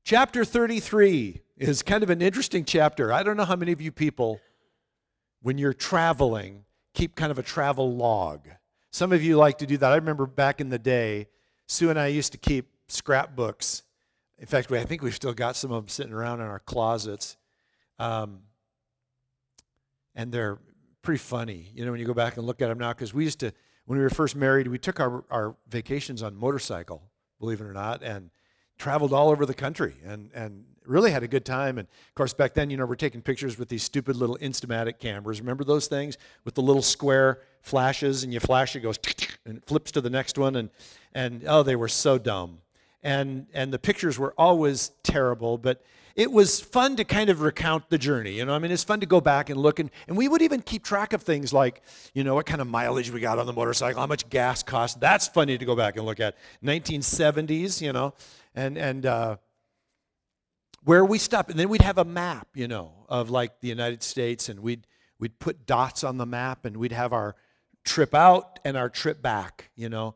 Chapter 33 is kind of an interesting chapter. I don't know how many of you people, when you're traveling, keep kind of a travel log. Some of you like to do that. I remember back in the day, Sue and I used to keep scrapbooks. In fact, I think we've still got some of them sitting around in our closets. And they're pretty funny, when you go back and look at them now, because we used to, when we were first married, we took our vacations on motorcycle, believe it or not, and traveled all over the country and really had a good time. And of course, back then, we're taking pictures with these stupid little Instamatic cameras. Remember those things with the little square flashes, and you flash, it goes and it flips to the next one, and oh, they were so dumb. And the pictures were always terrible, but it was fun to kind of recount the journey. It's fun to go back and look, and we would even keep track of things like, what kind of mileage we got on the motorcycle, how much gas cost. That's funny to go back and look at. 1970s, and where we stopped. And then we'd have a map, of like the United States, and we'd put dots on the map, and we'd have our trip out and our trip back,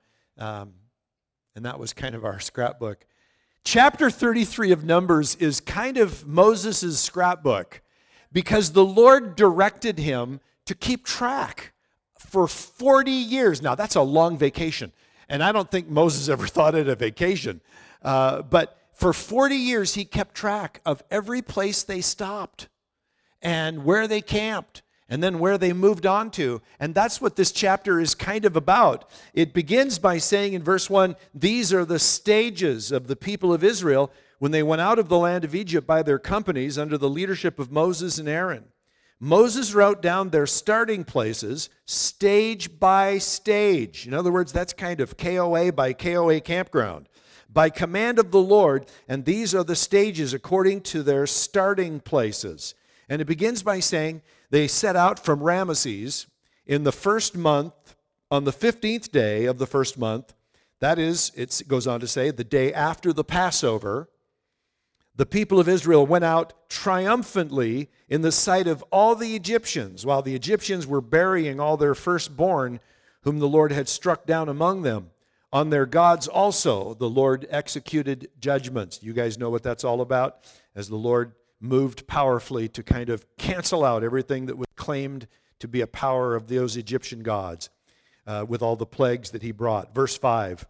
and that was kind of our scrapbook. Chapter 33 of Numbers is kind of Moses' scrapbook because the Lord directed him to keep track for 40 years. Now, that's a long vacation, and I don't think Moses ever thought it a vacation. But for 40 years, he kept track of every place they stopped and where they camped and then where they moved on to. And that's what this chapter is kind of about. It begins by saying in verse 1, these are the stages of the people of Israel when they went out of the land of Egypt by their companies under the leadership of Moses and Aaron. Moses wrote down their starting places stage by stage. In other words, that's kind of KOA by KOA campground. By command of the Lord, and these are the stages according to their starting places. And it begins by saying, they set out from Ramesses in the first month, on the 15th day of the first month. That is, it goes on to say, the day after the Passover. The people of Israel went out triumphantly in the sight of all the Egyptians, while the Egyptians were burying all their firstborn, whom the Lord had struck down among them. On their gods also, the Lord executed judgments. You guys know what that's all about? As the Lord moved powerfully to kind of cancel out everything that was claimed to be a power of those Egyptian gods with all the plagues that he brought. Verse 5.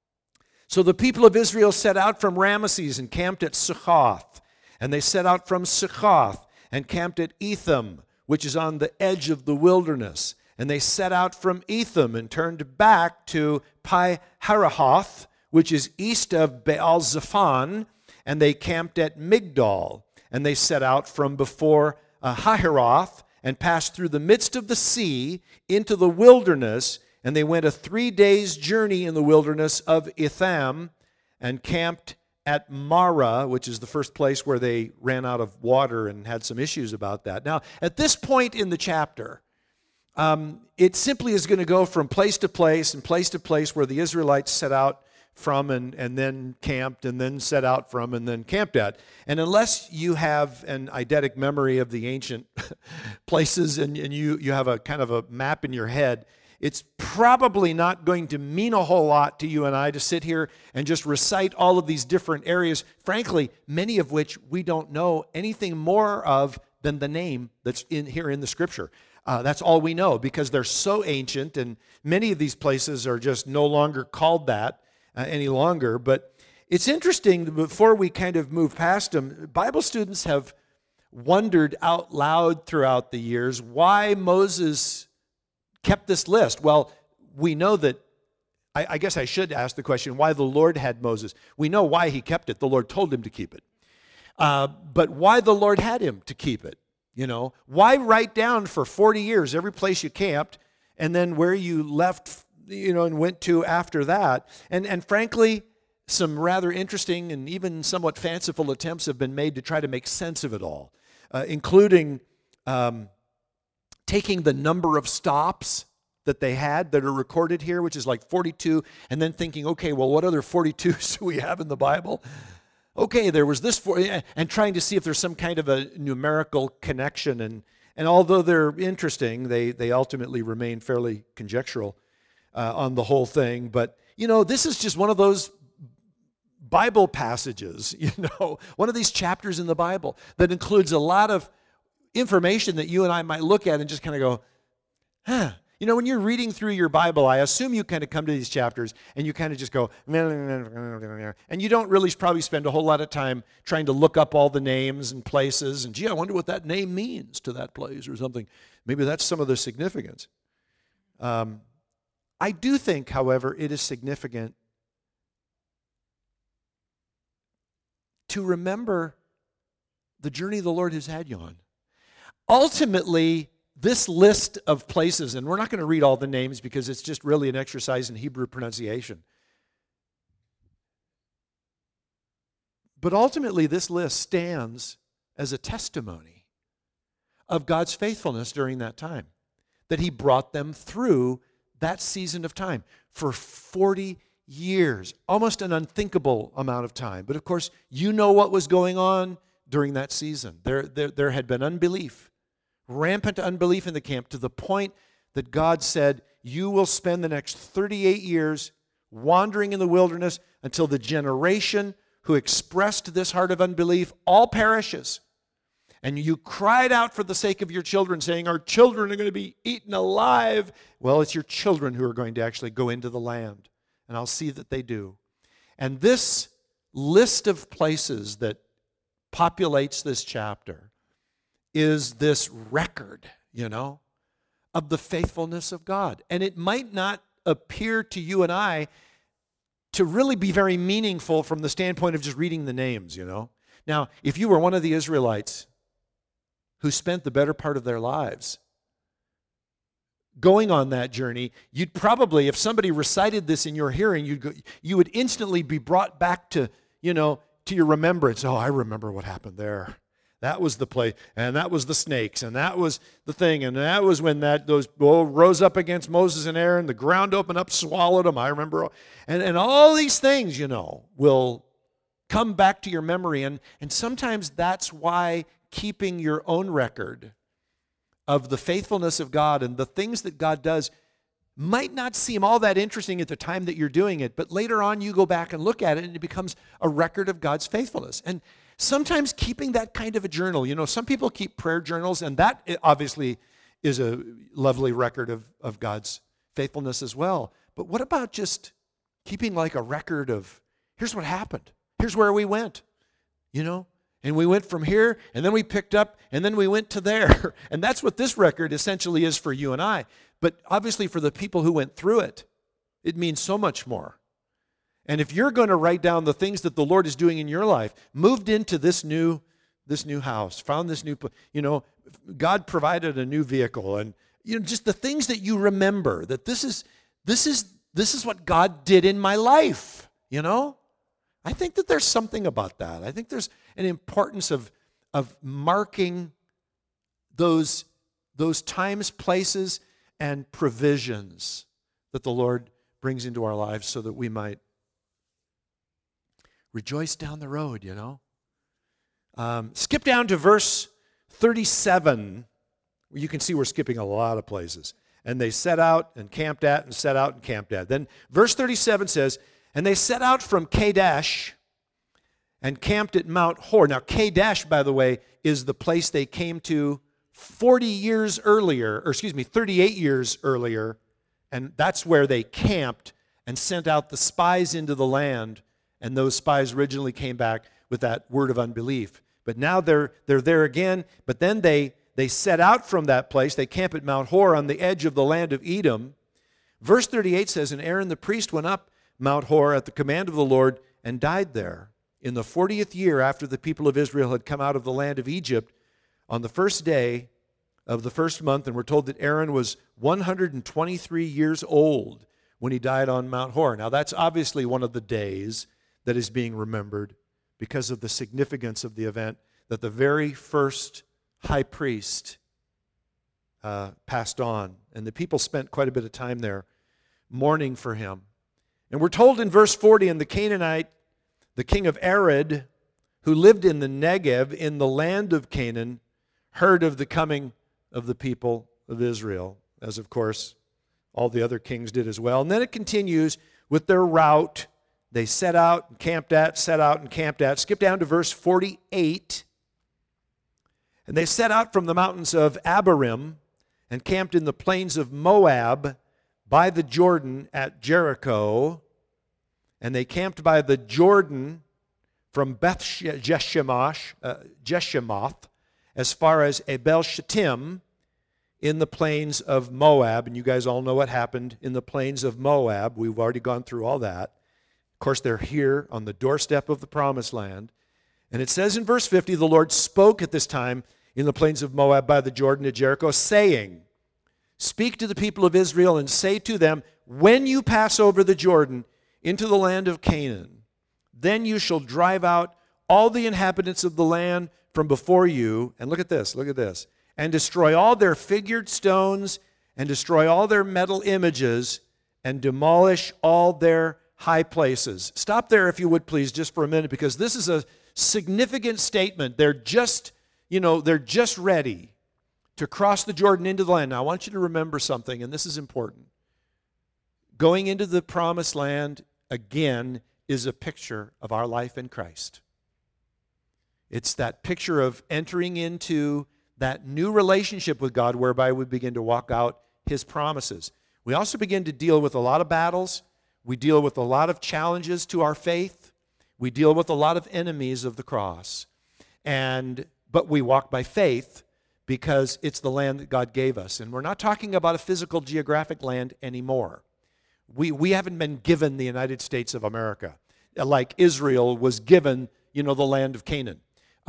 So the people of Israel set out from Ramesses and camped at Succoth. And they set out from Succoth and camped at Etham, which is on the edge of the wilderness. And they set out from Etham and turned back to Pi-Hahiroth, which is east of Baal-Zephon, and they camped at Migdol. And they set out from before Hahiroth and passed through the midst of the sea into the wilderness, and they went a 3 days' journey in the wilderness of Etham and camped at Marah, which is the first place where they ran out of water and had some issues about that. Now, at this point in the chapter, it simply is going to go from place to place and place to place where the Israelites set out from and then camped and then set out from and then camped at. And unless you have an eidetic memory of the ancient places and you have a kind of a map in your head, it's probably not going to mean a whole lot to you and I to sit here and just recite all of these different areas, frankly, many of which we don't know anything more of than the name that's in here in the Scripture. That's all we know because they're so ancient, and many of these places are just no longer called that any longer. But it's interesting, before we kind of move past them, Bible students have wondered out loud throughout the years why Moses kept this list. Well, we know that, I guess I should ask the question, why the Lord had Moses. We know why he kept it. The Lord told him to keep it. But why the Lord had him to keep it? Why write down for 40 years every place you camped and then where you left, and went to after that? And frankly, some rather interesting and even somewhat fanciful attempts have been made to try to make sense of it all, including taking the number of stops that they had that are recorded here, which is like 42, and then thinking, okay, well, what other 42s do we have in the Bible? Okay, there was this, and trying to see if there's some kind of a numerical connection. And although they're interesting, they ultimately remain fairly conjectural on the whole thing. But, this is just one of those Bible passages, one of these chapters in the Bible that includes a lot of information that you and I might look at and just kind of go, huh. When you're reading through your Bible, I assume you kind of come to these chapters and you kind of just go, and you don't really probably spend a whole lot of time trying to look up all the names and places, and gee, I wonder what that name means to that place or something. Maybe that's some of the significance. I do think, however, it is significant to remember the journey the Lord has had you on. Ultimately, this list of places, and we're not going to read all the names because it's just really an exercise in Hebrew pronunciation. But ultimately, this list stands as a testimony of God's faithfulness during that time, that He brought them through that season of time for 40 years, almost an unthinkable amount of time. But of course, you know what was going on during that season. There had been unbelief, rampant unbelief in the camp, to the point that God said, you will spend the next 38 years wandering in the wilderness until the generation who expressed this heart of unbelief all perishes. And you cried out for the sake of your children, saying, our children are going to be eaten alive. Well, it's your children who are going to actually go into the land. And I'll see that they do. And this list of places that populates this chapter is this record, of the faithfulness of God. And it might not appear to you and I to really be very meaningful from the standpoint of just reading the names, Now, if you were one of the Israelites who spent the better part of their lives going on that journey, you'd probably, if somebody recited this in your hearing, you would instantly be brought back to your remembrance. Oh, I remember what happened there. That was the place, and that was the snakes, and that was the thing, and that was when those rose up against Moses and Aaron, the ground opened up, swallowed them. I remember, and all these things, will come back to your memory, and sometimes that's why keeping your own record of the faithfulness of God and the things that God does might not seem all that interesting at the time that you're doing it, but later on you go back and look at it and it becomes a record of God's faithfulness. And sometimes keeping that kind of a journal, some people keep prayer journals, and that obviously is a lovely record of God's faithfulness as well. But what about just keeping like a record of, here's what happened, here's where we went, and we went from here, and then we picked up, and then we went to there. And that's what this record essentially is for you and I. But obviously for the people who went through it, it means so much more. And if you're going to write down the things that the Lord is doing in your life, moved into this new house, found this new, God provided a new vehicle, and just the things that you remember, that this is what God did in my life, I think that there's something about that. I think there's an importance of marking those times, places, and provisions that the Lord brings into our lives so that we might rejoice down the road, Skip down to verse 37. You can see we're skipping a lot of places. And they set out and camped at, and set out and camped at. Then verse 37 says, and they set out from Kadesh and camped at Mount Hor. Now, Kadesh, by the way, is the place they came to 38 years earlier, and that's where they camped and sent out the spies into the land, and those spies originally came back with that word of unbelief. But now they're there again, but then they set out from that place. They camp at Mount Hor on the edge of the land of Edom. Verse 38 says, and Aaron the priest went up Mount Hor at the command of the Lord and died there. In the 40th year after the people of Israel had come out of the land of Egypt, on the first day of the first month, and we're told that Aaron was 123 years old when he died on Mount Hor. Now that's obviously one of the days that is being remembered because of the significance of the event that the very first high priest passed on. And the people spent quite a bit of time there mourning for him. And we're told in verse 40, and the Canaanite, the king of Arad, who lived in the Negev, in the land of Canaan, heard of the coming of the people of Israel, as of course all the other kings did as well. And then it continues with their route they set out and camped at, Skip down to verse 48. And they set out from the mountains of Abarim and camped in the plains of Moab by the Jordan at Jericho. And they camped by the Jordan from Beth Jeshimoth as far as Abel Shittim in the plains of Moab. And you guys all know what happened in the plains of Moab. We've already gone through all that. Of course, they're here on the doorstep of the promised land. And it says in verse 50, the Lord spoke at this time in the plains of Moab by the Jordan at Jericho, saying, speak to the people of Israel and say to them, when you pass over the Jordan into the land of Canaan, then you shall drive out all the inhabitants of the land from before you. And look at this, and destroy all their figured stones and destroy all their metal images and demolish all their high places. Stop there if you would please just for a minute, because this is a significant statement. They're just ready to cross the Jordan into the land. Now, I want you to remember something, and this is important. Going into the promised land, again, is a picture of our life in Christ. It's that picture of entering into that new relationship with God whereby we begin to walk out His promises. We also begin to deal with a lot of battles. We deal with a lot of challenges to our faith. We deal with a lot of enemies of the cross. But we walk by faith because it's the land that God gave us. And we're not talking about a physical geographic land anymore. We haven't been given the United States of America like Israel was given, the land of Canaan.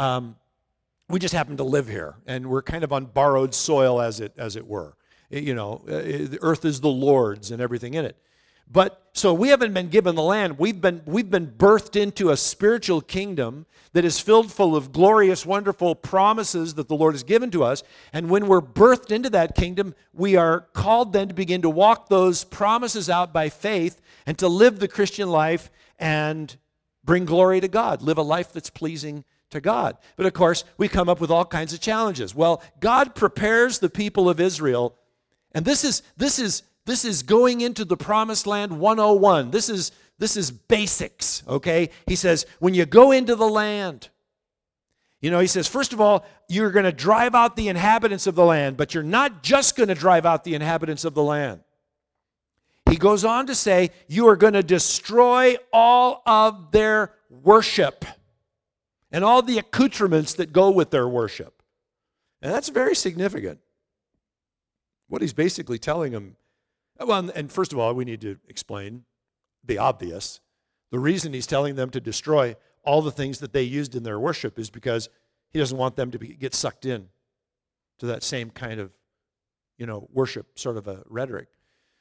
We just happen to live here, and we're kind of on borrowed soil, as it were. The earth is the Lord's and everything in it. But so we haven't been given the land. We've been birthed into a spiritual kingdom that is filled full of glorious, wonderful promises that the Lord has given to us. And when we're birthed into that kingdom, we are called then to begin to walk those promises out by faith and to live the Christian life and bring glory to God, live a life that's pleasing to God. But of course, we come up with all kinds of challenges. Well, God prepares the people of Israel, and this is going into the promised land 101. This is basics, okay? He says, when you go into the land, he says, first of all, you're going to drive out the inhabitants of the land, but you're not just going to drive out the inhabitants of the land. He goes on to say, you are going to destroy all of their worship and all the accoutrements that go with their worship. And that's very significant. What he's basically telling them, well, and first of all, we need to explain the obvious. The reason he's telling them to destroy all the things that they used in their worship is because he doesn't want them to get sucked in to that same kind of, worship sort of a rhetoric.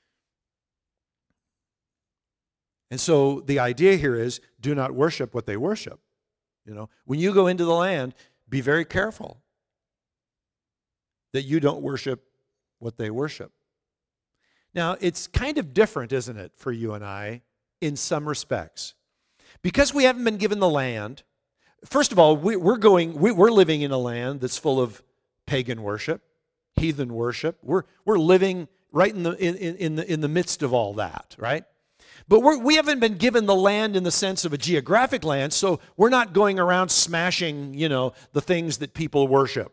And so the idea here is, do not worship what they worship. When you go into the land, be very careful that you don't worship what they worship. Now, it's kind of different, isn't it, for you and I, in some respects. Because we haven't been given the land, first of all, we're living in a land that's full of pagan worship, heathen worship. We're living right in the midst of all that, right? But we haven't been given the land in the sense of a geographic land, so we're not going around smashing, the things that people worship.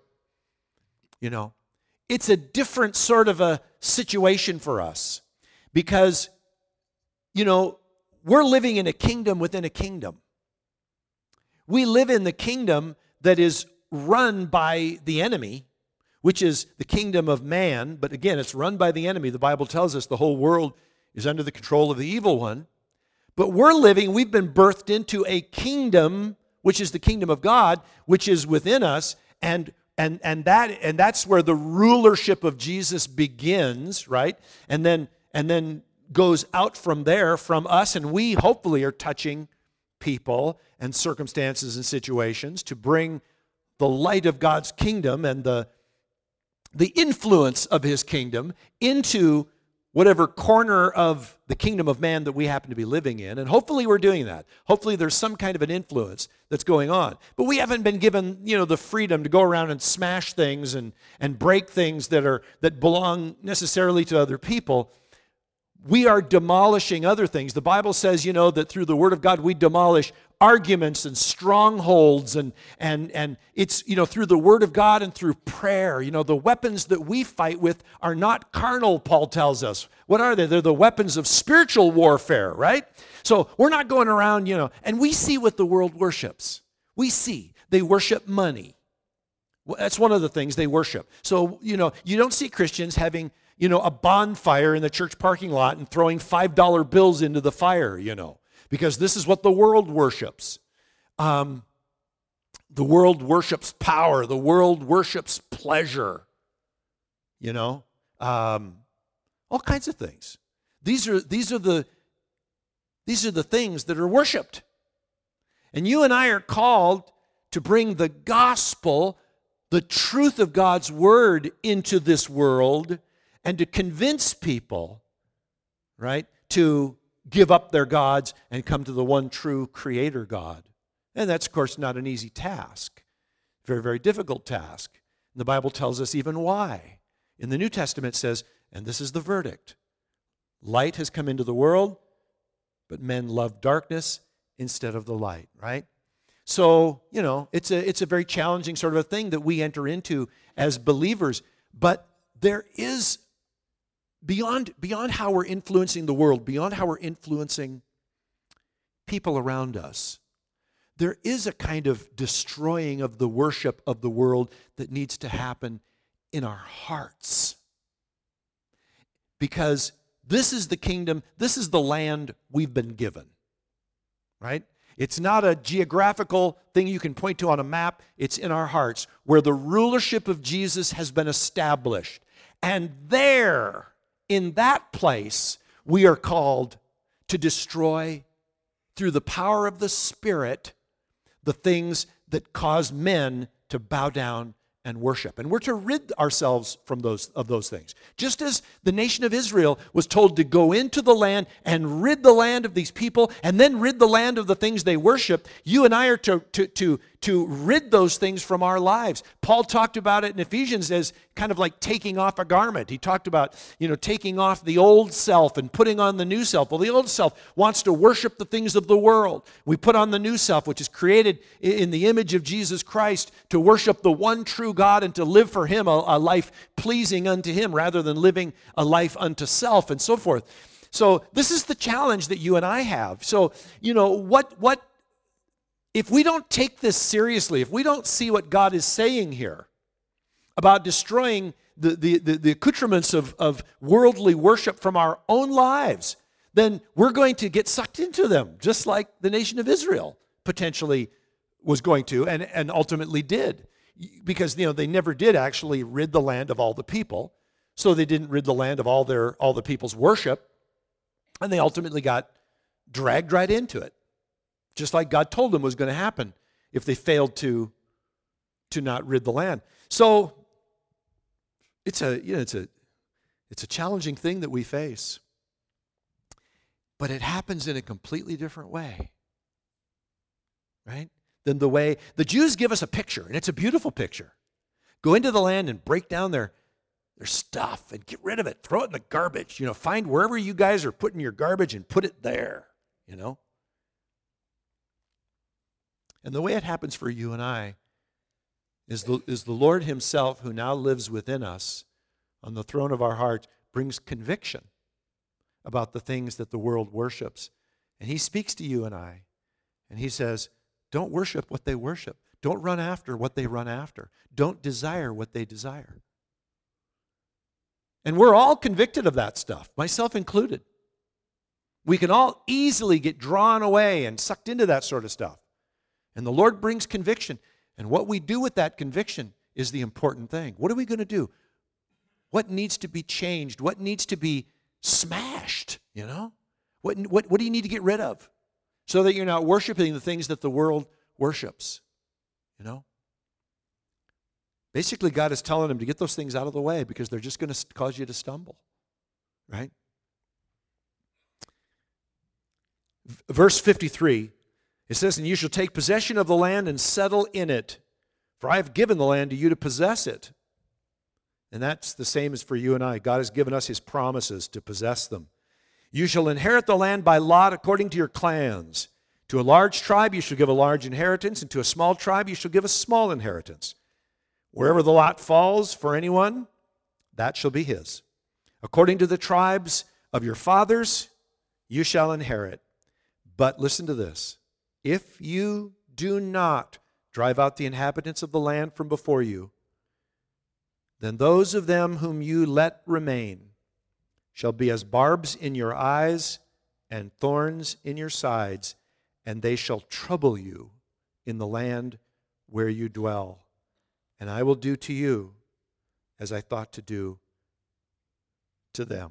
It's a different sort of a situation for us because, we're living in a kingdom within a kingdom. We live in the kingdom that is run by the enemy, which is the kingdom of man. But again, it's run by the enemy. The Bible tells us the whole world is under the control of the evil one. But we've been birthed into a kingdom, which is the kingdom of God, which is within us, and that's where the rulership of Jesus begins, right? And then goes out from there, from us, and we hopefully are touching people and circumstances and situations to bring the light of God's kingdom and the influence of His kingdom into whatever corner of the kingdom of man that we happen to be living in. And hopefully we're doing that. Hopefully there's some kind of an influence that's going on. But we haven't been given, the freedom to go around and smash things and break things that belong necessarily to other people. we are demolishing other things. The Bible says, that through the Word of God, we demolish arguments and strongholds, and it's, through the Word of God and through prayer. The weapons that we fight with are not carnal, Paul tells us. What are they? They're the weapons of spiritual warfare, right? So we're not going around, and we see what the world worships. We see they worship money. Well, that's one of the things they worship. So, you don't see Christians having, a bonfire in the church parking lot and throwing $5 bills into the fire, because this is what the world worships. The world worships power. The world worships pleasure, all kinds of things. These are the things that are worshiped. And you and I are called to bring the gospel, the truth of God's word, into this world and to convince people, right, to give up their gods and come to the one true creator God. And that's, of course, not an easy task. Very, very difficult task. And the Bible tells us even why. In the New Testament it says, and this is the verdict, light has come into the world, but men love darkness instead of the light, right? So, it's a very challenging sort of a thing that we enter into as believers. But there is, beyond how we're influencing the world, beyond how we're influencing people around us, there is a kind of destroying of the worship of the world that needs to happen in our hearts. Because this is the kingdom, this is the land we've been given, right? It's not a geographical thing you can point to on a map. It's in our hearts where the rulership of Jesus has been established. And there, in that place, we are called to destroy, through the power of the Spirit, the things that cause men to bow down and worship. And we're to rid ourselves from those things. Just as the nation of Israel was told to go into the land and rid the land of these people and then rid the land of the things they worship, you and I are to rid those things from our lives. Paul talked about it in Ephesians as kind of like taking off a garment. He talked about, taking off the old self and putting on the new self. Well, the old self wants to worship the things of the world. We put on the new self, which is created in the image of Jesus Christ, to worship the one true God and to live for Him a life pleasing unto Him rather than living a life unto self and so forth. So this is the challenge that you and I have. So, what if we don't take this seriously, if we don't see what God is saying here about destroying the accoutrements of worldly worship from our own lives, then we're going to get sucked into them, just like the nation of Israel potentially was going to and ultimately did. Because, they never did actually rid the land of all the people, so they didn't rid the land of all the people's worship, and they ultimately got dragged right into it. Just like God told them was going to happen if they failed to not rid the land. So it's a challenging thing that we face. But it happens in a completely different way. Right? Than the way the Jews give us a picture, and it's a beautiful picture. Go into the land and break down their stuff and get rid of it. Throw it in the garbage. Find wherever you guys are putting your garbage and put it there. And the way it happens for you and I is the Lord Himself, who now lives within us on the throne of our hearts, brings conviction about the things that the world worships. And He speaks to you and I, and He says, don't worship what they worship. Don't run after what they run after. Don't desire what they desire. And we're all convicted of that stuff, myself included. We can all easily get drawn away and sucked into that sort of stuff. And the Lord brings conviction. And what we do with that conviction is the important thing. What are we going to do? What needs to be changed? What needs to be smashed? What do you need to get rid of? So that you're not worshiping the things that the world worships. Basically, God is telling him to get those things out of the way because they're just going to cause you to stumble. Right? Verse 53, it says, and you shall take possession of the land and settle in it, for I have given the land to you to possess it. And that's the same as for you and I. God has given us His promises to possess them. You shall inherit the land by lot according to your clans. To a large tribe you shall give a large inheritance, and to a small tribe you shall give a small inheritance. Wherever the lot falls for anyone, that shall be his. According to the tribes of your fathers, you shall inherit. But listen to this. If you do not drive out the inhabitants of the land from before you, then those of them whom you let remain shall be as barbs in your eyes and thorns in your sides, and they shall trouble you in the land where you dwell. And I will do to you as I thought to do to them.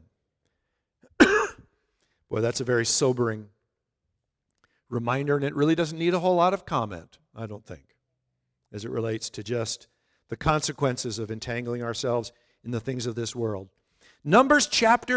Boy, that's a very sobering reminder, and it really doesn't need a whole lot of comment, I don't think, as it relates to just the consequences of entangling ourselves in the things of this world. Numbers chapter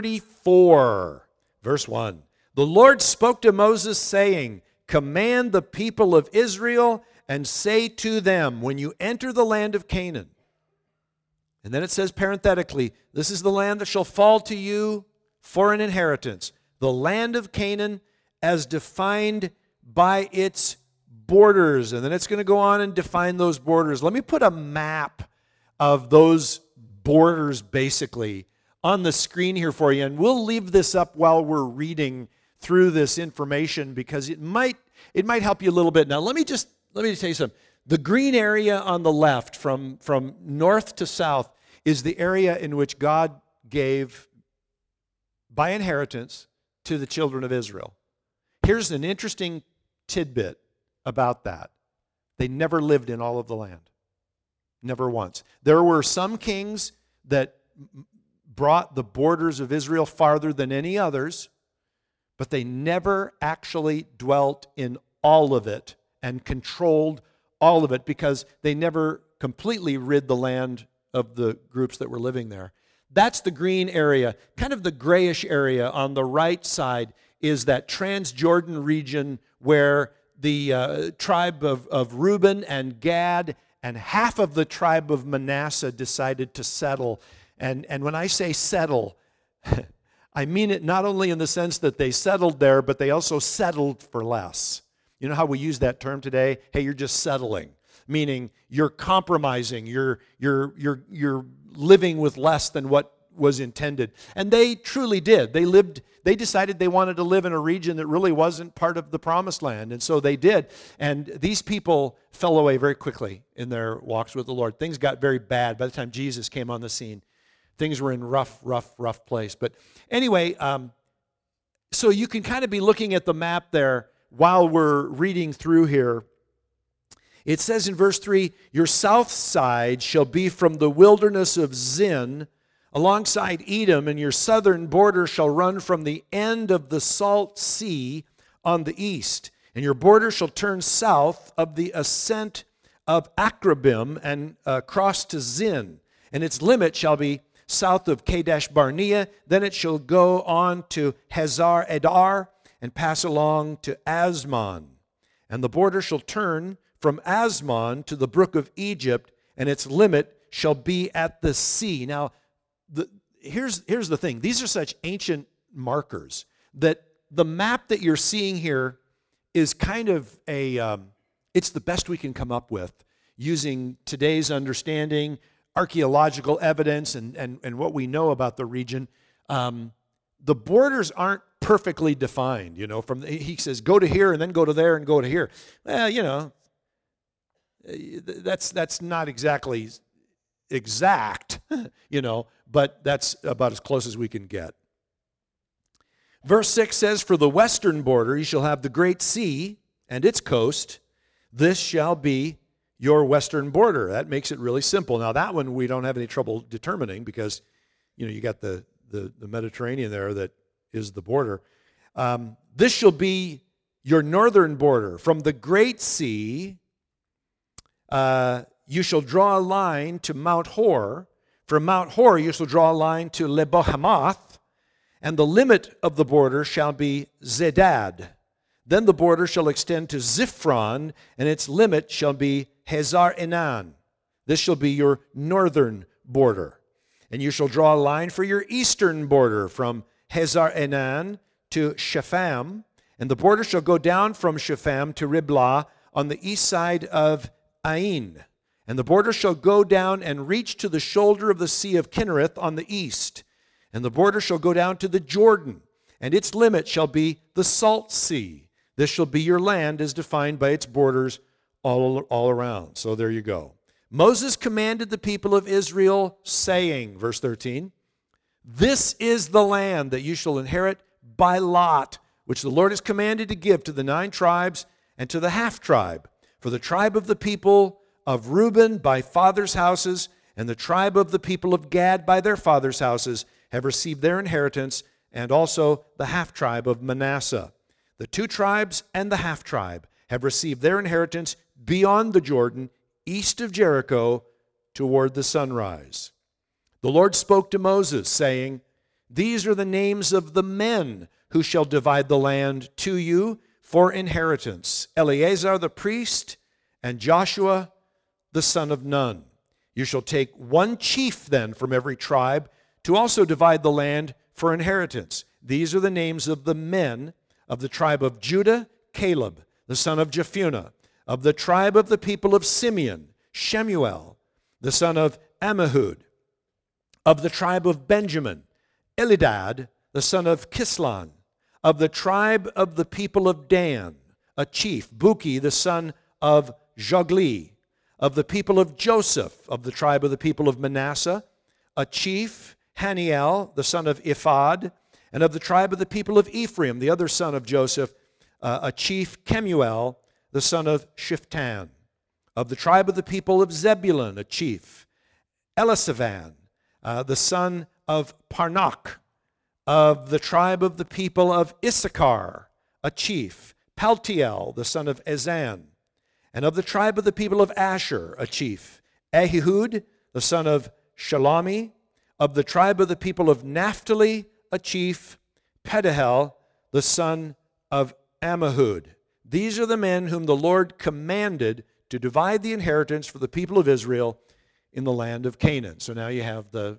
34, verse 1. The Lord spoke to Moses, saying, command the people of Israel and say to them, when you enter the land of Canaan. And then it says parenthetically, this is the land that shall fall to you for an inheritance. The land of Canaan as defined by its borders. And then it's going to go on and define those borders. Let me put a map of those borders basically on the screen here for you. And we'll leave this up while we're reading through this information because it might help you a little bit. Now, let me tell you something. The green area on the left from north to south is the area in which God gave by inheritance to the children of Israel. Here's an interesting tidbit about that. They never lived in all of the land. Never once. There were some kings that brought the borders of Israel farther than any others, but they never actually dwelt in all of it and controlled all of it because they never completely rid the land of the groups that were living there. That's the green area. Kind of the grayish area on the right side is that Transjordan region where the tribe of Reuben and Gad and half of the tribe of Manasseh decided to settle. And when I say settle, I mean it not only in the sense that they settled there, but they also settled for less. You know how we use that term today? Hey, you're just settling, meaning you're compromising, you're living with less than what was intended. And they truly did. They decided they wanted to live in a region that really wasn't part of the promised land. And so they did. And these people fell away very quickly in their walks with the Lord. Things got very bad by the time Jesus came on the scene. Things were in rough place. But anyway, so you can kind of be looking at the map there while we're reading through here. It says in verse 3, your south side shall be from the wilderness of Zin alongside Edom, and your southern border shall run from the end of the Salt Sea on the east. And your border shall turn south of the ascent of Akrabim and cross to Zin. And its limit shall be south of Kadesh Barnea. Then it shall go on to Hazar Edar and pass along to Asmon. And the border shall turn from Asmon to the brook of Egypt, and its limit shall be at the sea. Now, here's the thing. These are such ancient markers that the map that you're seeing here is kind of it's the best we can come up with using today's understanding, archaeological evidence, and what we know about the region. The borders aren't perfectly defined, he says, go to here and then go to there and go to here. Well, that's not exactly exact, but that's about as close as we can get. Verse 6 says, for the western border you shall have the great sea and its coast. This shall be your western border. That makes it really simple. Now that one we don't have any trouble determining because, you got the Mediterranean there that is the border. This shall be your northern border. From the great sea, you shall draw a line to Mount Hor. From Mount Hor you shall draw a line to Lebo-Hamath, and the limit of the border shall be Zedad. Then the border shall extend to Ziphron, and its limit shall be Hazar Enan. This shall be your northern border. And you shall draw a line for your eastern border from Hazar Enan to Shepham, and the border shall go down from Shepham to Riblah on the east side of Ain. And the border shall go down and reach to the shoulder of the sea of Kinnereth on the east. And the border shall go down to the Jordan, and its limit shall be the Salt Sea. This shall be your land as defined by its borders all around. So there you go. Moses commanded the people of Israel, saying, verse 13, this is the land that you shall inherit by lot, which the Lord has commanded to give to the 9 tribes and to the half-tribe. For the tribe of the people of Reuben by fathers' houses, and the tribe of the people of Gad by their fathers' houses have received their inheritance, and also the half-tribe of Manasseh. The 2 tribes and the half-tribe have received their inheritance beyond the Jordan, east of Jericho, toward the sunrise. The Lord spoke to Moses, saying, these are the names of the men who shall divide the land to you for inheritance: Eleazar the priest and Joshua the son of Nun. You shall take 1 chief then from every tribe to also divide the land for inheritance. These are the names of the men of the tribe of Judah: Caleb the son of Jephunneh. Of the tribe of the people of Simeon, Shemuel the son of Ammihud. Of the tribe of Benjamin, Elidad the son of Kislon. Of the tribe of the people of Dan, a chief, Buki the son of Jogli. Of the people of Joseph, of the tribe of the people of Manasseh, a chief, Haniel the son of Ephod. And of the tribe of the people of Ephraim, the other son of Joseph, a chief, Kemuel the son of Shiftan. Of the tribe of the people of Zebulun, a chief, Elisavan the son of Parnach. Of the tribe of the people of Issachar, a chief, Paltiel the son of Ezan. And of the tribe of the people of Asher, a chief, Ahihud the son of Shalami. Of the tribe of the people of Naphtali, a chief, Pedahel the son of Ammihud. These are the men whom the Lord commanded to divide the inheritance for the people of Israel in the land of Canaan. So now you have the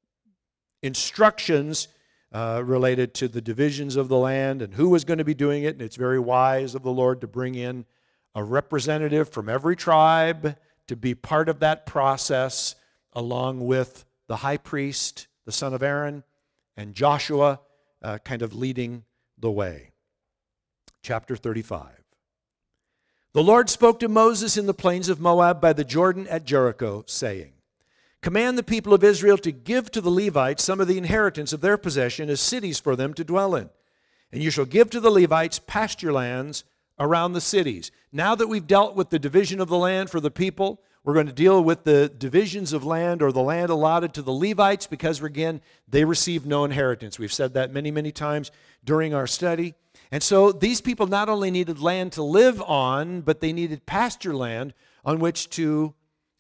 instructions related to the divisions of the land and who was going to be doing it. And it's very wise of the Lord to bring in a representative from every tribe to be part of that process, along with the high priest, the son of Aaron, and Joshua kind of leading the way. Chapter 35. The Lord spoke to Moses in the plains of Moab by the Jordan at Jericho, saying, command the people of Israel to give to the Levites some of the inheritance of their possession as cities for them to dwell in. And you shall give to the Levites pasture lands around the cities. Now that we've dealt with the division of the land for the people, we're going to deal with the divisions of land, or the land allotted to the Levites, because, again, they received no inheritance. We've said that many, many times during our study. And so these people not only needed land to live on, but they needed pasture land on which to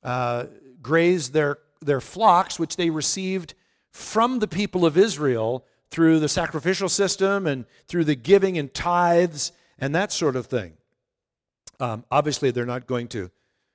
graze their flocks, which they received from the people of Israel through the sacrificial system and through the giving and tithes and that sort of thing. Obviously, they're not going to,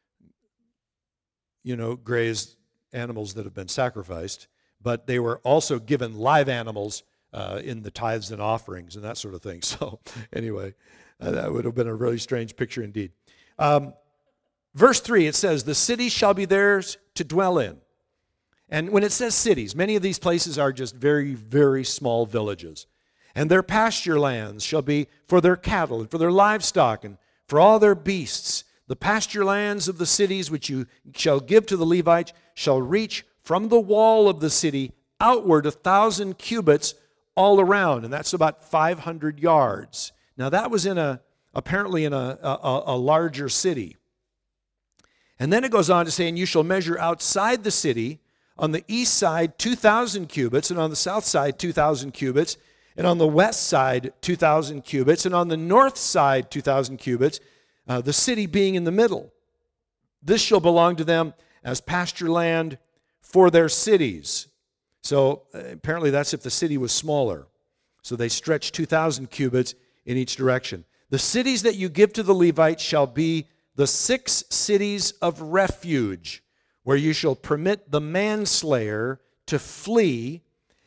graze animals that have been sacrificed, but they were also given live animals in the tithes and offerings and that sort of thing. So anyway, that would have been a really strange picture indeed. Verse 3, it says, the cities shall be theirs to dwell in. And when it says cities, many of these places are just very, very small villages. And their pasture lands shall be for their cattle and for their livestock and for all their beasts. The pasture lands of the cities which you shall give to the Levites shall reach from the wall of the city outward 1,000 cubits all around, and that's about 500 yards. Now that was apparently in a larger city. And then it goes on to say, and you shall measure outside the city on the east side 2,000 cubits, and on the south side 2,000 cubits, and on the west side 2,000 cubits, and on the north side 2,000 cubits, the city being in the middle. This shall belong to them as pasture land for their cities. So apparently that's if the city was smaller. So they stretch 2,000 cubits in each direction. The cities that you give to the Levites shall be the 6 cities of refuge, where you shall permit the manslayer to flee,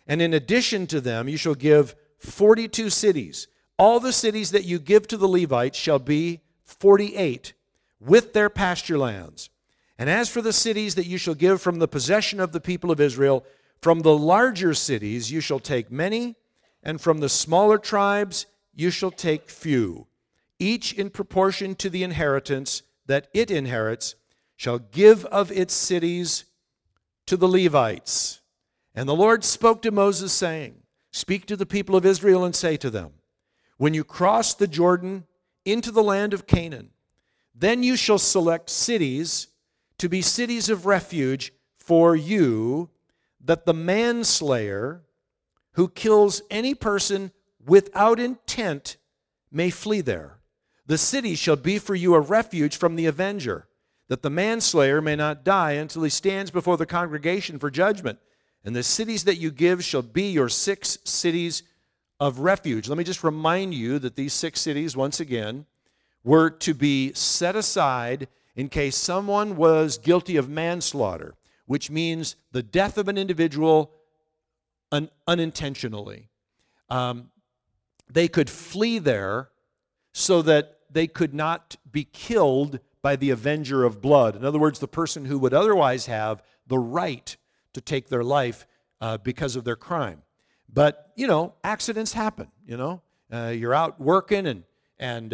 And in addition to them, you shall give 42 cities. All the cities that you give to the Levites shall be 48, with their pasture lands. And as for the cities that you shall give from the possession of the people of Israel, from the larger cities you shall take many, and from the smaller tribes you shall take few. Each in proportion to the inheritance that it inherits shall give of its cities to the Levites. And the Lord spoke to Moses, saying, Speak to the people of Israel and say to them, When you cross the Jordan into the land of Canaan, then you shall select cities to be cities of refuge for you, that the manslayer who kills any person without intent may flee there. The city shall be for you a refuge from the avenger, that the manslayer may not die until he stands before the congregation for judgment. And the cities that you give shall be your 6 cities of refuge. Let me just remind you that these 6 cities, once again, were to be set aside in case someone was guilty of manslaughter, which means the death of an individual unintentionally. They could flee there so that they could not be killed by the avenger of blood. In other words, the person who would otherwise have the right to take their life because of their crime. But, accidents happen, You're out working and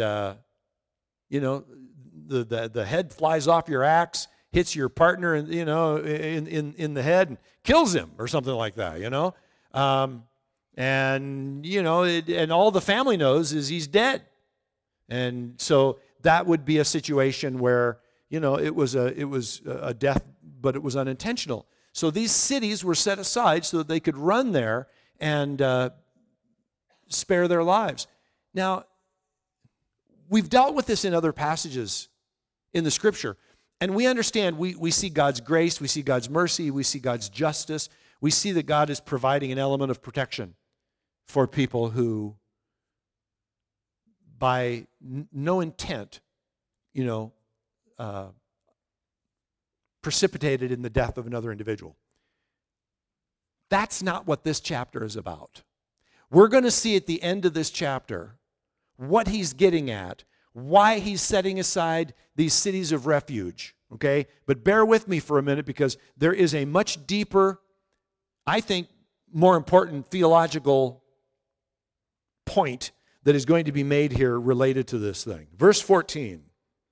the head flies off your axe, hits your partner, in the head and kills him or something like that, and all the family knows is he's dead. And so that would be a situation where, it was a death, but it was unintentional. So these cities were set aside so that they could run there and spare their lives. Now, we've dealt with this in other passages in the Scripture, and we understand, we see God's grace, we see God's mercy, we see God's justice. We see that God is providing an element of protection for people who, by no intent, precipitated in the death of another individual. That's not what this chapter is about. We're going to see at the end of this chapter what he's getting at, why he's setting aside these cities of refuge, okay? But bear with me for a minute, because there is a much deeper, I think, more important theological point that is going to be made here related to this thing. Verse 14.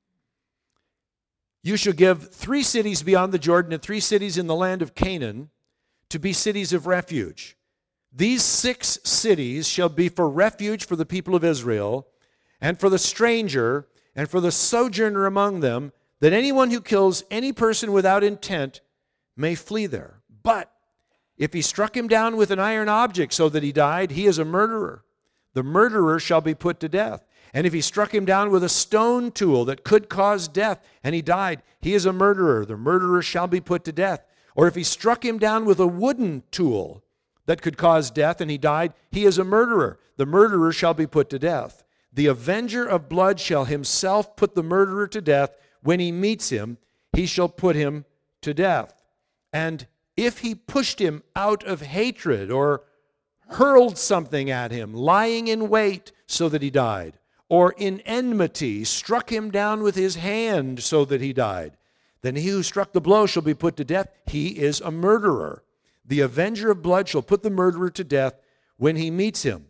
You shall give 3 cities beyond the Jordan and 3 cities in the land of Canaan to be cities of refuge. These 6 cities shall be for refuge for the people of Israel, and for the stranger, and for the sojourner among them, that anyone who kills any person without intent may flee there. But if he struck him down with an iron object so that he died, he is a murderer. The murderer shall be put to death. And if he struck him down with a stone tool that could cause death, and he died, he is a murderer. The murderer shall be put to death. Or if he struck him down with a wooden tool that could cause death, and he died, he is a murderer. The murderer shall be put to death. The avenger of blood shall himself put the murderer to death. When he meets him, he shall put him to death. And if he pushed him out of hatred, or hurled something at him, lying in wait so that he died, or in enmity struck him down with his hand so that he died, then he who struck the blow shall be put to death. He is a murderer. The avenger of blood shall put the murderer to death when he meets him.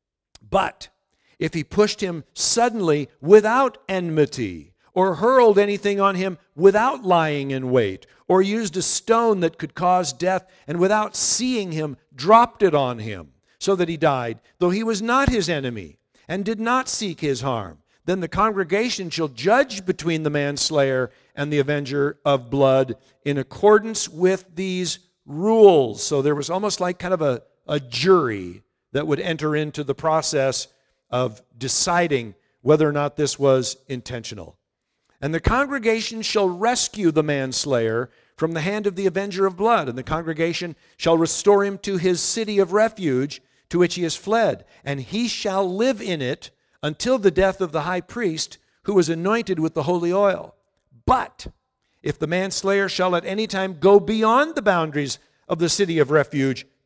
But if he pushed him suddenly without enmity, or hurled anything on him without lying in wait, or used a stone that could cause death, and without seeing him dropped it on him so that he died, though he was not his enemy, and did not seek his harm, then the congregation shall judge between the manslayer and the avenger of blood in accordance with these rules. So there was almost like kind of a jury that would enter into the process of deciding whether or not this was intentional. And the congregation shall rescue the manslayer from the hand of the avenger of blood, and the congregation shall restore him to his city of refuge to which he has fled, and he shall live in it until the death of the high priest who was anointed with the holy oil. But if the manslayer shall at any time go beyond the boundaries of the city of refuge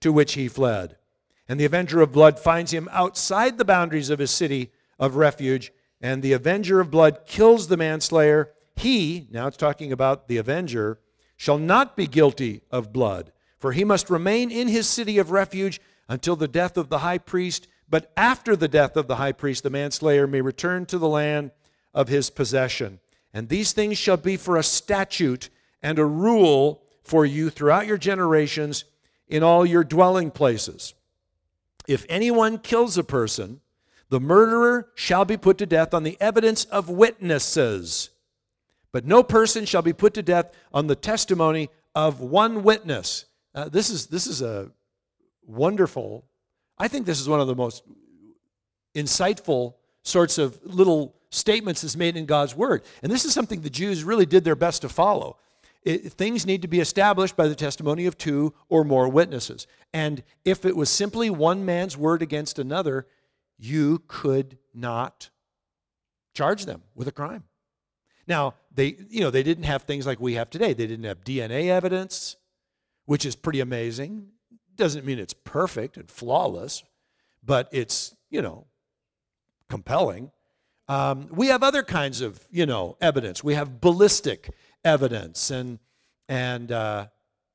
to which he fled. And the avenger of blood finds him outside the boundaries of his city of refuge, and the avenger of blood kills the manslayer. He, now it's talking about the avenger, shall not be guilty of blood, for he must remain in his city of refuge until the death of the high priest. But after the death of the high priest, the manslayer may return to the land of his possession. And these things shall be for a statute and a rule for you throughout your generations in all your dwelling places. If anyone kills a person, the murderer shall be put to death on the evidence of witnesses. But no person shall be put to death on the testimony of one witness. This is a wonderful, I think this is one of the most insightful sorts of little statements that's made in God's Word. And this is something the Jews really did their best to follow. Things need to be established by the testimony of two or more witnesses. And if it was simply one man's word against another, you could not charge them with a crime. Now, they didn't have things like we have today. They didn't have DNA evidence, which is pretty amazing. Doesn't mean it's perfect and flawless, but it's, compelling. We have other kinds of, evidence. We have ballistic evidence but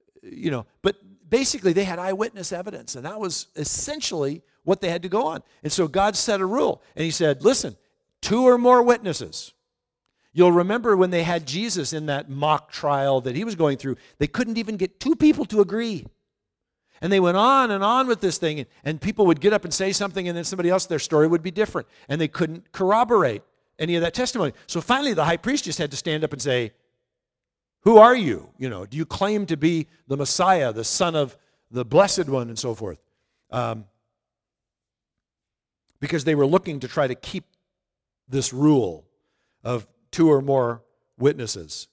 basically they had eyewitness evidence, and that was essentially what they had to go on. And so God set a rule, and he said, listen, 2 or more witnesses. You'll remember when they had Jesus in that mock trial that he was going through, they couldn't even get 2 people to agree. And they went on and on with this thing, and people would get up and say something, and then somebody else, their story would be different, and they couldn't corroborate any of that testimony. So finally, the high priest just had to stand up and say, who are you? Do you claim to be the Messiah, the Son of the Blessed One, and so forth? Because they were looking to try to keep this rule of 2 or more witnesses.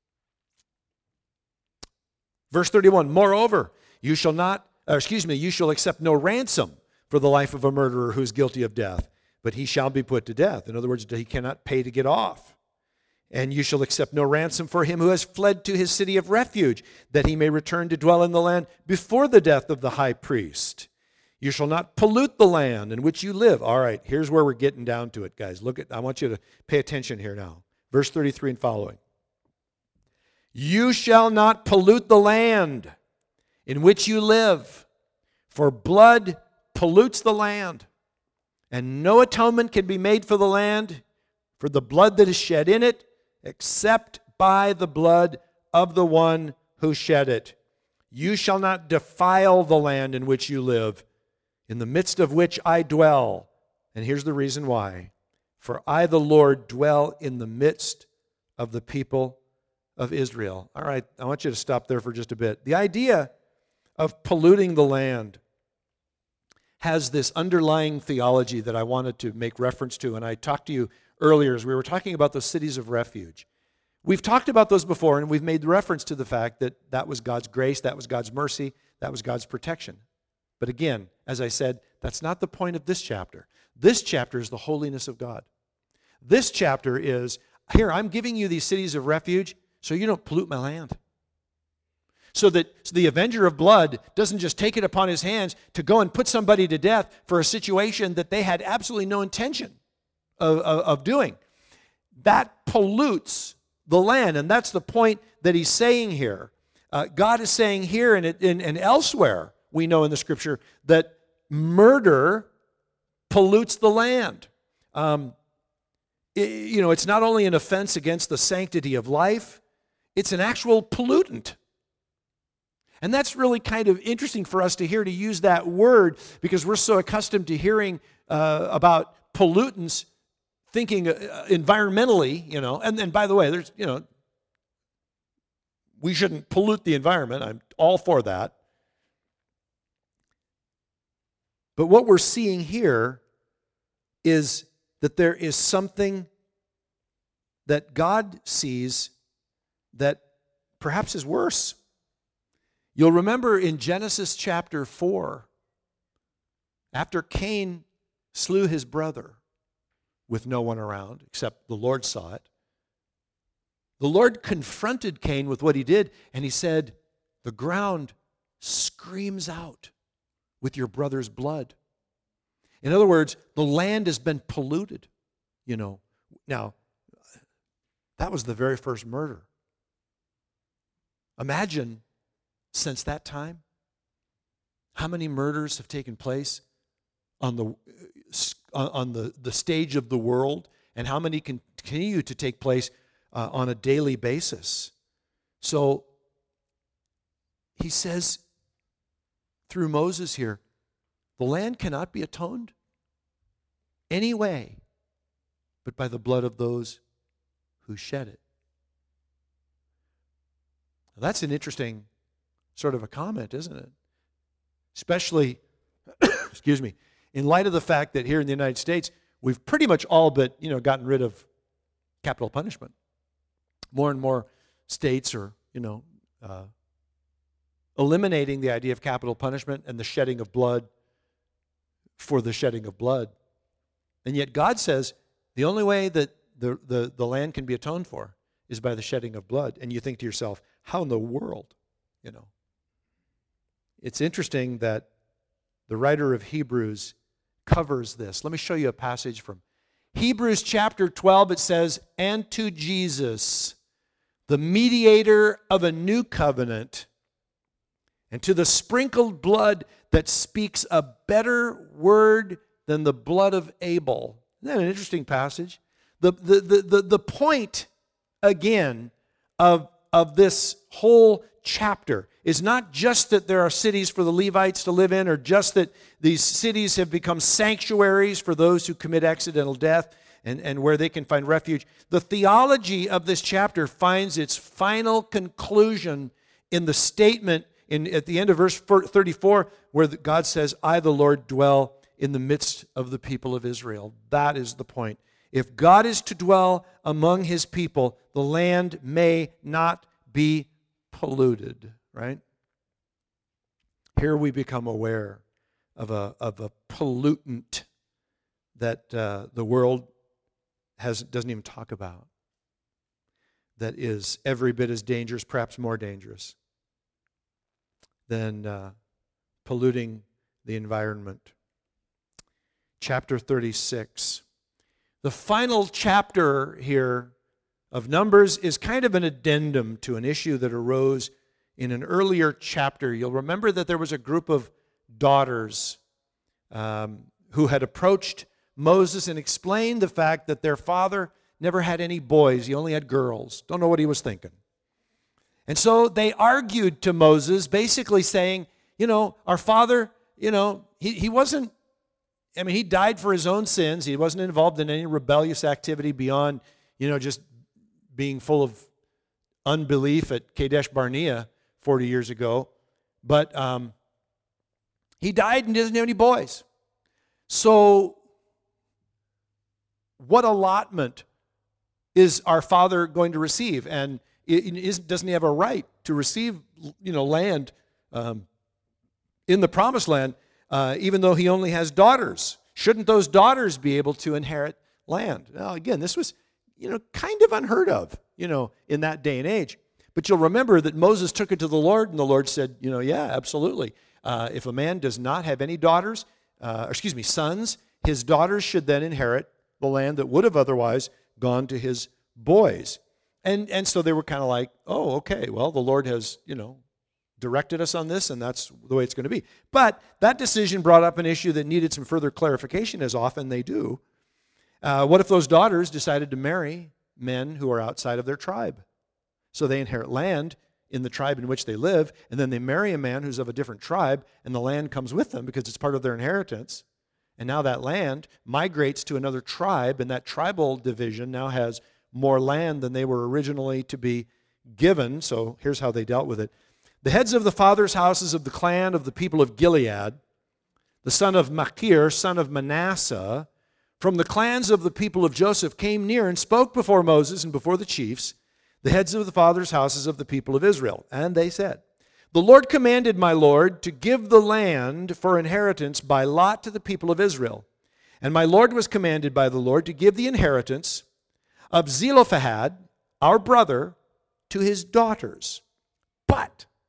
Verse 31, moreover, you shall accept no ransom for the life of a murderer who is guilty of death, but he shall be put to death. In other words, he cannot pay to get off. And you shall accept no ransom for him who has fled to his city of refuge, that he may return to dwell in the land before the death of the high priest. You shall not pollute the land in which you live. All right, here's where we're getting down to it, guys. I want you to pay attention here now. Verse 33 and following. You shall not pollute the land in which you live, for blood pollutes the land, and no atonement can be made for the land, for the blood that is shed in it, except by the blood of the one who shed it. You shall not defile the land in which you live, in the midst of which I dwell. And here's the reason why. For I, the Lord, dwell in the midst of the people of Israel. All right, I want you to stop there for just a bit. The idea of polluting the land has this underlying theology that I wanted to make reference to, and I talked to you earlier as we were talking about the cities of refuge. We've talked about those before, and we've made reference to the fact that that was God's grace, that was God's mercy, that was God's protection. But again, as I said, that's not the point of this chapter. This chapter is the holiness of God. This chapter is, here, I'm giving you these cities of refuge so you don't pollute my land. So that the avenger of blood doesn't just take it upon his hands to go and put somebody to death for a situation that they had absolutely no intention of doing. That pollutes the land, and that's the point that he's saying here. God is saying here and elsewhere, we know in the Scripture, that murder pollutes the land. It's not only an offense against the sanctity of life, it's an actual pollutant. And that's really kind of interesting for us to hear, to use that word, because we're so accustomed to hearing about pollutants, thinking environmentally, and by the way, there's, we shouldn't pollute the environment. I'm all for that. But what we're seeing here is that there is something that God sees that perhaps is worse. You'll remember in Genesis chapter 4, after Cain slew his brother with no one around, except the Lord saw it, the Lord confronted Cain with what he did, and he said, the ground screams out with your brother's blood. In other words, the land has been polluted, Now, that was the very first murder. Imagine, since that time, how many murders have taken place on the stage of the world, and how many continue to take place on a daily basis. So he says through Moses here, the land cannot be atoned any way but by the blood of those who shed it. Now, that's an interesting sort of a comment, isn't it? Especially, excuse me, in light of the fact that here in the United States, we've pretty much all but, gotten rid of capital punishment. More and more states are, eliminating the idea of capital punishment and the shedding of blood for the shedding of blood. And yet God says the only way that the land can be atoned for is by the shedding of blood. And you think to yourself, how in the world, It's interesting that the writer of Hebrews covers this. Let me show you a passage from Hebrews chapter 12. It says, "And to Jesus, the mediator of a new covenant, and to the sprinkled blood that speaks a better word than the blood of Abel." Isn't that an interesting passage? The point, again, of this whole chapter is not just that there are cities for the Levites to live in, or just that these cities have become sanctuaries for those who commit accidental death and where they can find refuge. The theology of this chapter finds its final conclusion in the statement at the end of verse 34, where God says, "I, the Lord, dwell in the midst of the people of Israel." That is the point. If God is to dwell among his people, the land may not be polluted, right? Here we become aware of a pollutant that the world doesn't even talk about, that is every bit as dangerous, perhaps more dangerous, than polluting the environment. Chapter 36. The final chapter here of Numbers is kind of an addendum to an issue that arose in an earlier chapter. You'll remember that there was a group of daughters who had approached Moses and explained the fact that their father never had any boys. He only had girls. Don't know what he was thinking. And so they argued to Moses, basically saying, our father, he wasn't, he died for his own sins. He wasn't involved in any rebellious activity beyond, just being full of unbelief at Kadesh Barnea 40 years ago. But he died and doesn't have any boys. So what allotment is our father going to receive? And doesn't he have a right to receive, land in the promised land, even though he only has daughters? Shouldn't those daughters be able to inherit land? Now, again, this was, kind of unheard of, in that day and age. But you'll remember that Moses took it to the Lord, and the Lord said, yeah, absolutely. If a man does not have any sons, his daughters should then inherit the land that would have otherwise gone to his boys. And so they were kind of like, oh, okay, well, the Lord has, directed us on this, and that's the way it's going to be. But that decision brought up an issue that needed some further clarification, as often they do. What if those daughters decided to marry men who are outside of their tribe? So they inherit land in the tribe in which they live, and then they marry a man who's of a different tribe, and the land comes with them because it's part of their inheritance. And now that land migrates to another tribe, and that tribal division now has more land than they were originally to be given. So here's how they dealt with it. The heads of the fathers' houses of the clan of the people of Gilead, the son of Machir, son of Manasseh, from the clans of the people of Joseph, came near and spoke before Moses and before the chiefs, the heads of the fathers' houses of the people of Israel. And they said, "The Lord commanded my Lord to give the land for inheritance by lot to the people of Israel. And my Lord was commanded by the Lord to give the inheritance of Zelophehad, our brother, to his daughters. But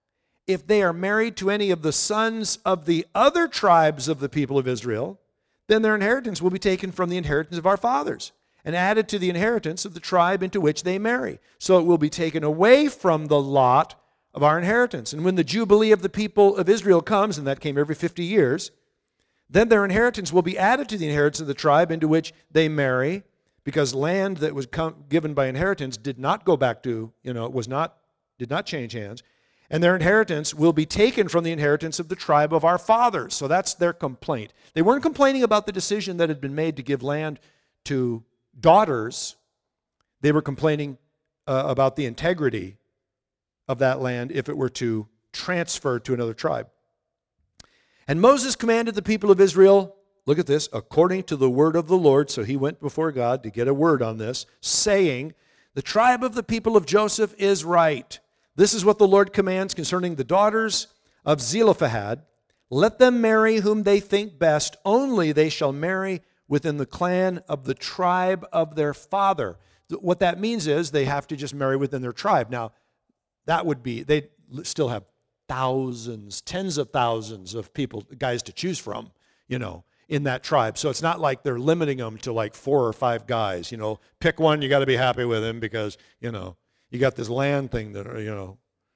if they are married to any of the sons of the other tribes of the people of Israel, then their inheritance will be taken from the inheritance of our fathers and added to the inheritance of the tribe into which they marry. So it will be taken away from the lot of our inheritance. And when the Jubilee of the people of Israel comes, and that came every 50 years, then their inheritance will be added to the inheritance of the tribe into which they marry, because land that was given by inheritance did not go back to, did not change hands. And their inheritance will be taken from the inheritance of the tribe of our fathers. So that's their complaint. They weren't complaining about the decision that had been made to give land to daughters. They were complaining about the integrity of that land if it were to transfer to another tribe. And Moses commanded the people of Israel, look at this, according to the word of the Lord. So he went before God to get a word on this, saying, the tribe of the people of Joseph is right. This is what the Lord commands concerning the daughters of Zelophehad. Let them marry whom they think best. Only they shall marry within the clan of the tribe of their father. What that means is they have to just marry within their tribe. Now, that would be, they still have thousands, tens of thousands of people, guys to choose from, in that tribe. So it's not like they're limiting them to like 4 or 5 guys. Pick one, you got to be happy with him because, you got this land thing that,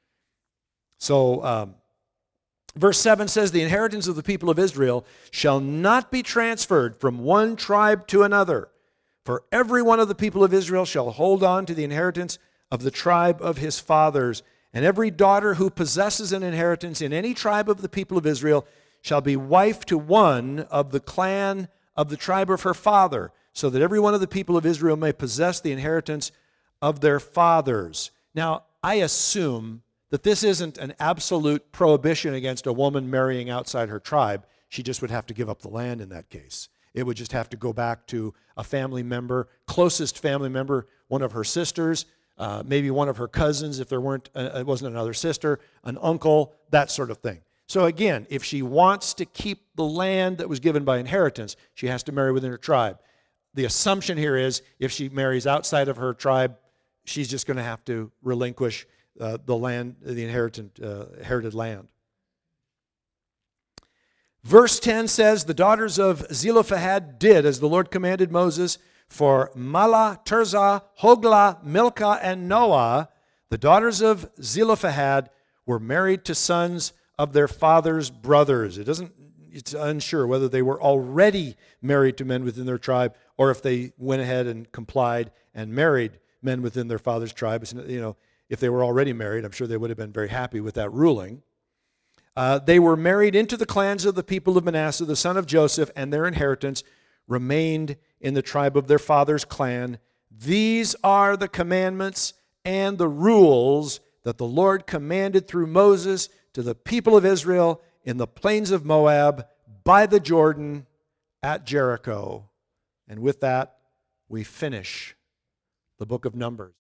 So, verse 7 says, the inheritance of the people of Israel shall not be transferred from one tribe to another. For every one of the people of Israel shall hold on to the inheritance of the tribe of his fathers. And every daughter who possesses an inheritance in any tribe of the people of Israel shall be wife to one of the clan of the tribe of her father, so that every one of the people of Israel may possess the inheritance of their fathers. Now, I assume that this isn't an absolute prohibition against a woman marrying outside her tribe. She just would have to give up the land in that case. It would just have to go back to a family member, closest family member, one of her sisters, maybe one of her cousins if there wasn't another sister, an uncle, that sort of thing. So again, if she wants to keep the land that was given by inheritance, she has to marry within her tribe. The assumption here is if she marries outside of her tribe, she's just going to have to relinquish the land, the inherited land. Verse 10 says, the daughters of Zelophehad did as the Lord commanded Moses, for Mahlah, Tirzah, Hoglah, Milcah, and Noah, the daughters of Zelophehad, were married to sons of their father's brothers. It's unsure whether they were already married to men within their tribe or if they went ahead and complied and married men within their father's tribe. If they were already married, I'm sure they would have been very happy with that ruling. They were married into the clans of the people of Manasseh, the son of Joseph, and their inheritance remained in the tribe of their father's clan. These are the commandments and the rules that the Lord commanded through Moses to the people of Israel in the plains of Moab, by the Jordan, at Jericho. And with that, we finish the book of Numbers.